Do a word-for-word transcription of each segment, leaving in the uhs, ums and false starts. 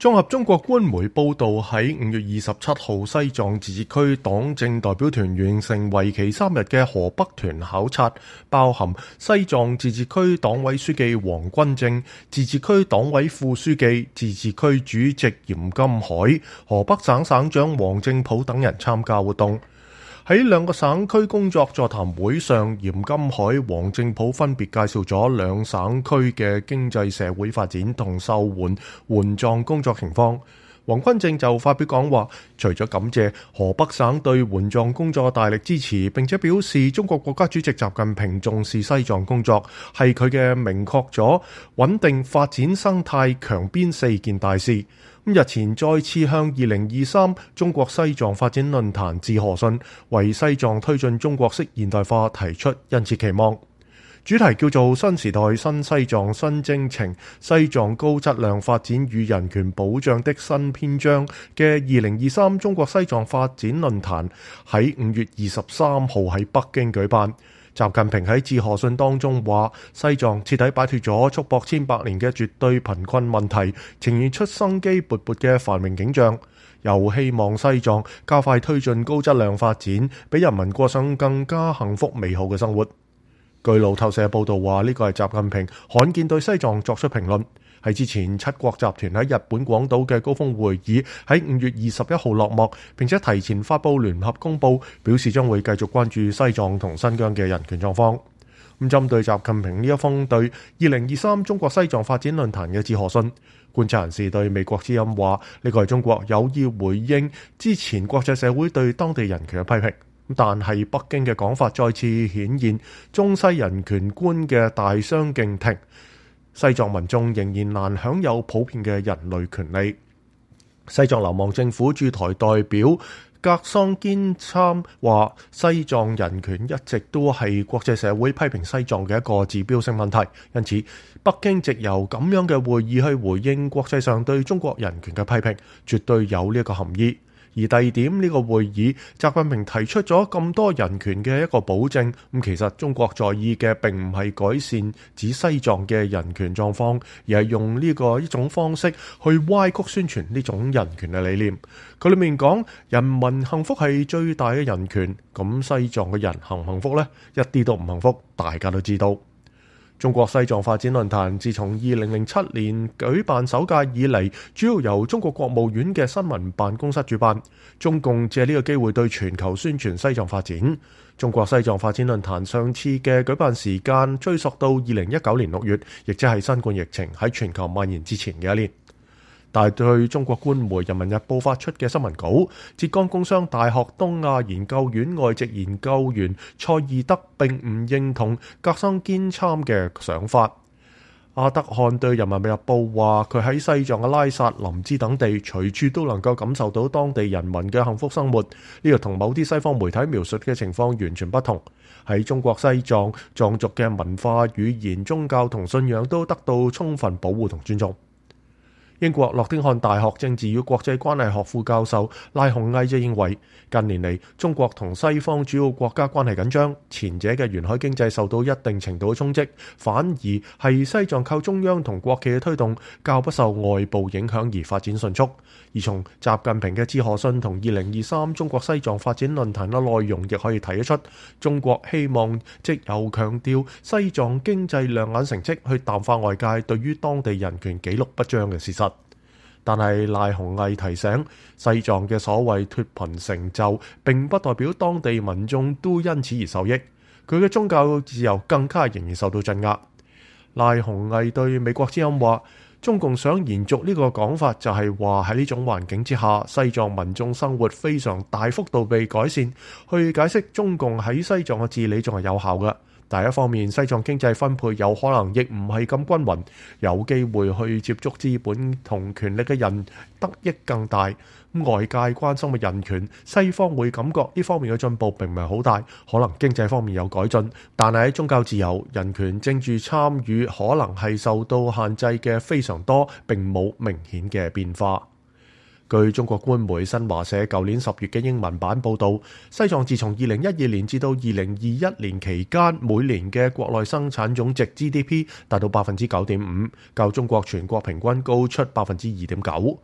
綜合中國官媒報道，喺五月二十七號，西藏自治區黨政代表團完成為期三日嘅河北團考察，包含西藏自治區黨委書記王軍正、自治區黨委副書記、自治區主席嚴金海、河北省省長王正普等人參加活動。喺兩個省區工作座談會上，嚴金海、王正普分別介紹咗兩省區嘅經濟社會發展同受援援藏工作情況。王軍正就發表講話，除咗感謝河北省對援藏工作嘅大力支持，並且表示中國國家主席習近平重視西藏工作，係佢嘅明確咗穩定發展生態強邊四件大事。日前再次向二零二三中國西藏發展論壇致賀信，為西藏推進中國式現代化提出殷切期望。主題叫做新時代新西藏新征程，西藏高質量發展與人權保障的新篇章嘅二零二三中國西藏發展論壇喺五月二十三號喺北京舉辦。習近平喺致賀信當中話，西藏徹底擺脫咗束縛千百年嘅絕對貧困問題，呈現出生機勃勃嘅繁榮景象，又希望西藏加快推進高質量發展，俾人民過上更加幸福美好嘅生活。據路透社報道話，呢個係習近平罕見對西藏作出評論。喺之前七國集團喺日本廣島嘅高峰會議喺五月二十一號落幕，並且提前發布聯合公報，表示將會繼續關注西藏同新疆嘅人權狀況。咁針對習近平呢一封對二零二三中國西藏發展論壇嘅致賀信，觀察人士對美國之音話，呢個係中國有意回應之前國際社會對當地人權嘅批評。但係北京嘅講法再次顯現中西人權觀嘅大相徑庭，西藏民眾仍然難享有普遍嘅人類權利。西藏流亡政府駐台代表格桑堅參話，西藏人權一直都係國際社會批評西藏嘅一個指標性問題，因此北京藉由咁樣嘅會議去回應國際上對中國人權嘅批評，絕對有呢一個含義。而第二點，呢個會議習近平提出咗咁多人權嘅一個保證，咁其實中國在意嘅並唔係改善指西藏嘅人權狀況，而係用呢個一種方式去歪曲宣傳呢種人權嘅理念。佢裏面講人民幸福係最大嘅人權，咁西藏嘅人幸唔幸福呢？一啲都唔幸福，大家都知道。中國西藏發展論壇自從二零零七年舉辦首屆以嚟，主要由中國國務院嘅新聞辦公室主辦。中共借呢個機會對全球宣傳西藏發展。中國西藏發展論壇上次嘅舉辦時間追溯到二零一九年六月，亦即係新冠疫情喺全球蔓延之前嘅一年。但係對中國官媒《人民日報》發出嘅新聞稿，浙江工商大學東亞研究院外籍研究員蔡義德並唔認同格桑堅參嘅想法。阿德漢對《人民日報》話，佢喺西藏嘅拉薩、林芝等地，隨處都能夠感受到當地人民嘅幸福生活。呢個同某啲西方媒體描述嘅情況完全不同。喺中國西藏，藏族嘅文化、語言、宗教同信仰都得到充分保護同尊重。英國諾丁漢大學政治與國際關係學副教授賴鴻毅就認為，近年嚟中國同西方主要國家關係緊張，前者嘅沿海經濟受到一定程度嘅衝擊，反而係西藏靠中央同國企嘅推動，較不受外部影響而發展迅速。而從習近平嘅致賀信同二零二三中國西藏發展論壇嘅內容，亦可以睇得出，中國希望藉由強調西藏經濟亮眼成績，去淡化外界對於當地人權紀錄不彰嘅事實。但係賴鴻毅提醒，西藏嘅所謂脫貧成就並不代表當地民眾都因此而受益，佢嘅宗教自由更加仍然受到鎮壓。賴鴻毅對美國之音話，中共想延續呢個講法，就係話喺呢種環境之下，西藏民眾生活非常大幅度被改善，去解釋中共喺西藏嘅治理仲係有效嘅。第一方面，西藏經濟分配有可能亦唔係咁均勻，有機會去接觸資本同權力嘅人得益更大。外界關心嘅人權，西方會感覺呢方面嘅進步並唔係好大，可能經濟方面有改進，但係喺宗教自由、人權、政治參與可能係受到限制嘅非常多，並冇明顯嘅變化。據中國官媒新華社舊年十月嘅英文版報導，西藏自從二零一二年至到二零二一年期間，每年嘅國內生產總值 G D P 達到百分之九點五，較中國全國平均高出百分之二點九。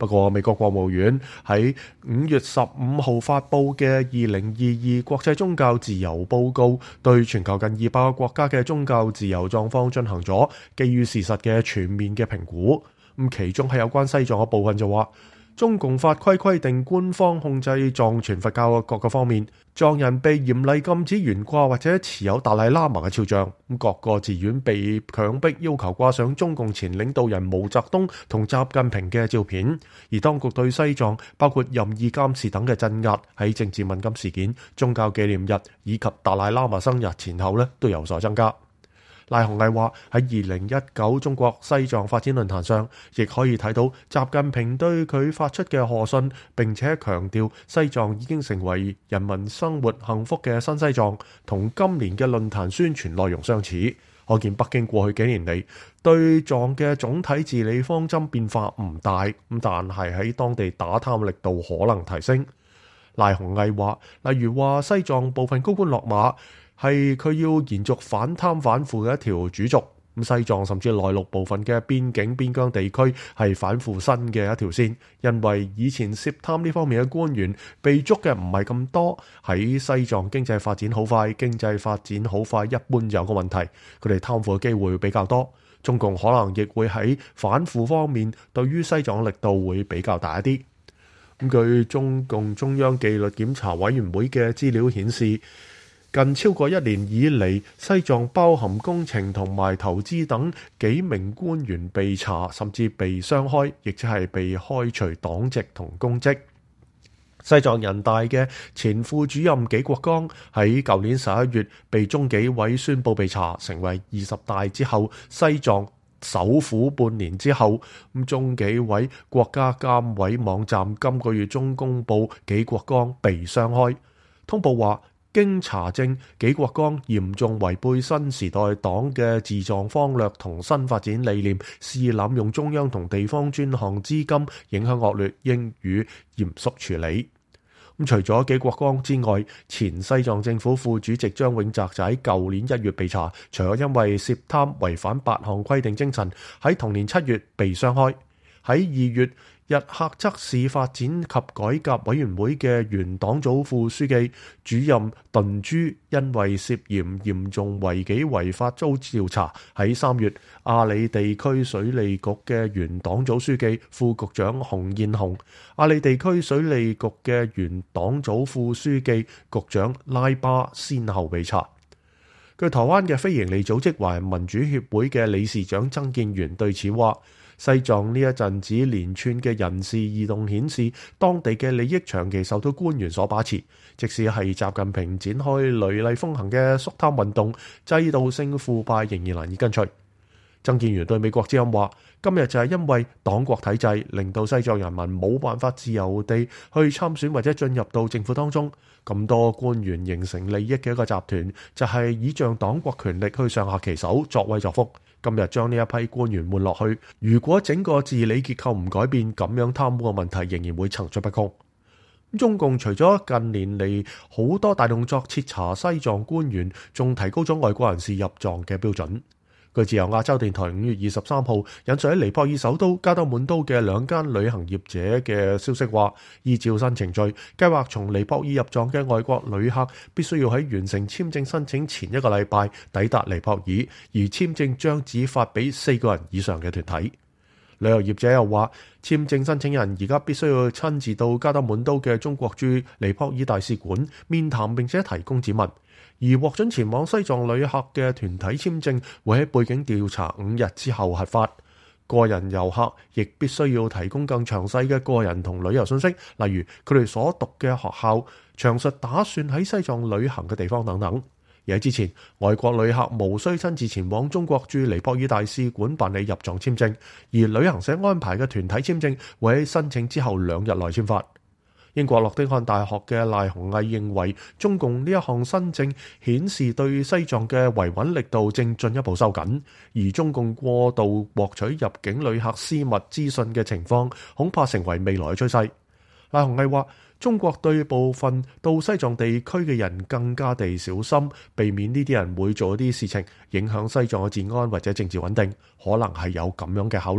不過，美國國務院喺五月十五號發布嘅二零二二國際宗教自由報告，對全球近二百個國家嘅宗教自由狀況進行咗基於事實嘅全面嘅評估。咁其中係有關西藏嘅部分就話，中共法規規定官方控制藏傳佛教嘅各個方面，藏人被嚴厲禁止懸掛或者持有達賴喇嘛嘅肖像，咁各個寺院被強迫要求掛上中共前領導人毛澤東同習近平嘅照片，而當局對西藏包括任意監視等嘅鎮壓，喺政治敏感事件、宗教紀念日以及達賴喇嘛生日前後呢都有所增加。賴鴻毅話喺二零一九中國西藏發展論壇上，亦可以睇到習近平對佢發出嘅賀信，並且強調西藏已經成為人民生活幸福嘅新西藏，同今年嘅論壇宣傳內容相似。可見北京過去幾年嚟對藏嘅總體治理方針變化唔大，咁但係喺當地打貪力度可能提升。賴鴻毅話，例如話西藏部分高官落馬，係佢要延續反貪反腐嘅一條主軸。咁西藏甚至內陸部分嘅邊境邊疆地區係反腐新嘅一條線，因為以前涉貪呢方面嘅官員被捉嘅唔係咁多。喺西藏經濟發展好快，經濟發展好快一般有個問題，佢哋貪腐嘅機會比較多。中共可能亦會喺反腐方面對於西藏力度會比較大一啲。咁據中共中央紀律檢查委員會嘅資料顯示，近超過一年以嚟，西藏包含工程同埋投資等幾名官員被查，甚至被雙開，亦即係被開除黨籍同公職。西藏人大嘅前副主任紀國江喺舊年十一月被中紀委宣布被查，成為二十大之後西藏首苦半年之後，咁中紀委國家監委網站今個月中公布紀國江被雙開，通報話，經查證，紀國江嚴重違背新時代黨嘅治藏方略同新發展理念，肆意濫用中央同地方專項資金，影響惡劣，應予嚴肅處理。咁除咗紀國江之外，前西藏政府副主席張永澤就喺舊年一月被查，除咗因為涉貪違反八項規定精神，喺同年七月被雙開。喺二月，日喀則市發展及改革委員會嘅原黨組副書記主任頓珠因為涉嫌嚴重違紀違法遭調查。喺三月，阿里地區水利局嘅原黨組書記副局長洪燕紅、阿里地區水利局嘅原黨組副書記局長拉巴先後被查。據台灣嘅非營利組織華人民主協會嘅理事長曾建元對此話，西藏呢一陣子連串嘅人事異動顯示，當地嘅利益長期受到官員所把持。即使係習近平展開雷厲風行嘅肅貪運動，制度性腐敗仍然難以根除。曾建元對美國之音話，今日就係因為黨國體制令到西藏人民冇辦法自由地去參選或者進入到政府當中，咁多官員形成利益嘅一個集團，就係倚仗黨國權力去上下其手，作威作福。今日將呢一批官員換落去，如果整個治理結構唔改變，咁樣貪污嘅問題仍然會層出不窮。中共除咗近年嚟好多大動作徹查西藏官員，仲提高咗外國人士入藏嘅標準。據自由亞洲電台五月二十三號引述喺尼泊爾首都加德滿都嘅兩間旅行業者嘅消息話，依照新程序，計劃從尼泊爾入藏嘅外國旅客必須要喺完成簽證申請前一個禮拜抵達尼泊爾，而簽證將只發俾四個人以上嘅團體。旅遊業者又話，簽證申請人而家必須要親自到加德滿都嘅中國駐尼泊爾大使館面談，並且提供指紋。而獲准前往西藏旅客嘅團體簽證會喺背景調查五日之後核發。個人遊客亦必須要提供更詳細嘅個人同旅遊信息，例如佢哋所讀嘅學校、詳述打算喺西藏旅行嘅地方等等。而喺之前，外國旅客無需親自前往中國駐尼泊爾大使館辦理入藏簽證，而旅行社安排嘅團體簽證會喺申請之後兩日內簽發。英國諾丁漢大學嘅賴鴻毅認為，中共呢一項新政顯示對西藏嘅維穩力度正進一步收緊，而中共過度獲取入境旅客私密資訊嘅情況，恐怕成為未來嘅趨勢。賴鴻毅話，中國對部分到西藏地區嘅人更加地小心，避免呢啲人會做一啲事情影響西藏嘅治安或者政治穩定，可能係有咁樣嘅考慮。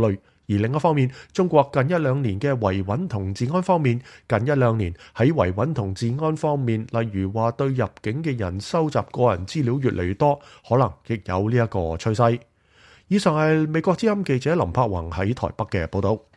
而另一方面，中國近一兩年嘅維穩同治安方面，近一兩年喺維穩同治安方面，例如話對入境嘅人收集個人資料越嚟越多，可能亦有呢一個趨勢。以上係美國之音記者林柏宏喺台北嘅報道。